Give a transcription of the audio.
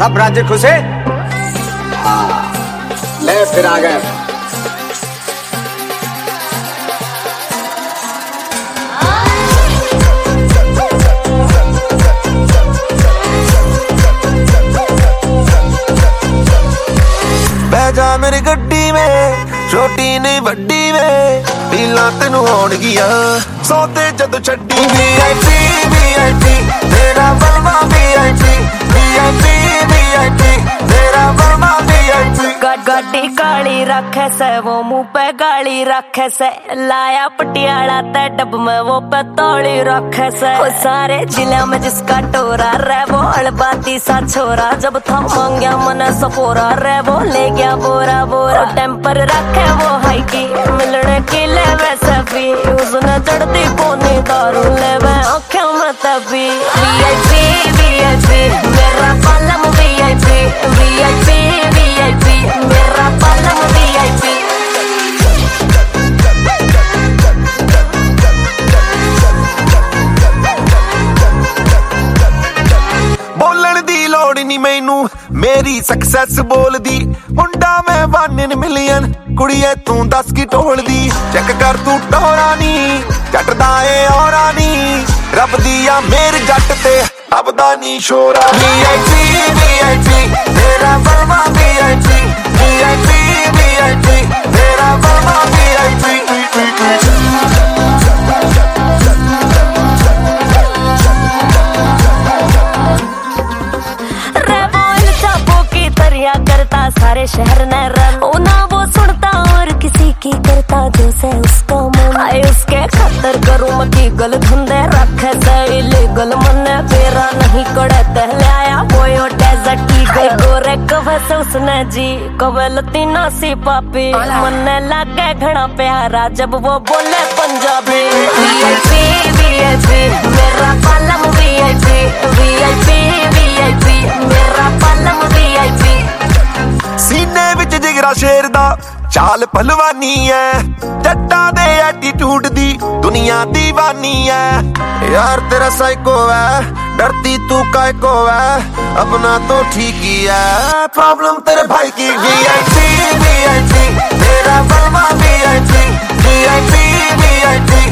सब राज्य खुश है। हाँ ले फिर आ गए। बैजा मेरी गड्डी में, छोटी नहीं बड्डी में, पीला तेन होण गिया सोते जदों छड्डी। VIP VIP तेरा बलवा VIP VIP VIP तेरा बलवा VIP। गड्डी काली रखे से वो मुंह पे गाली रखे से, लाया पटियाला ते डब में वो पतौली रखे से। सारे जिले में जिसका टोरा रे वो अलबाती सा छोरा, जब था मांगया मन सपोरा रे वो ले गया बोरा बोरा। टेम्पर रखे वो हाई की मिलने की ले वैसे भी, उसने चढ़ती कोनी दारू ले वे आँखों में तभी। VIP VIP मेरा पालम VIP VIP VIP मेरा पालम VIP। बोलन दी लोड़ नहीं मैनू, मेरी सक्सेस बोल दी। मुंडा मैं 1 मिलियन, कुड़िए तू 10 की टोल दी। चेक कर तू टोरा नी जटदा ए औरा नी, रब दिया मेर जट ते अब दा नी शोरा। VIP VIP तेरा बलवा VIP VIP VIP तेरा बलवा VIP। करता सारे शहर ने रन, ना वो सुनता और किसी की करता जैसे उसका मन। आए उसके खतर करूँ मकी गल धुंधे रखे से, इलीगल मन तेरा नहीं कड़े तहले आया वो डेजर्ट की गई गोरे कब से उसने जी कबल तीना सी पापी। मन लगे घना प्यारा जब वो बोले पंजाबी। VIP VIP मेरा पालम VIP VIP VIP मेरा पालम VIP। सीने विच जिगरा शेर दा चाल पहलवानी है, जट्टा दे एटीट्यूड दी दुनिया दीवानी है। यार तेरा साइको है, डरती तू काय को है, अपना तो ठीक ही है, प्रॉब्लम तेरे भाई की। VIP VIP तेरा बलवा VIP VIP VIP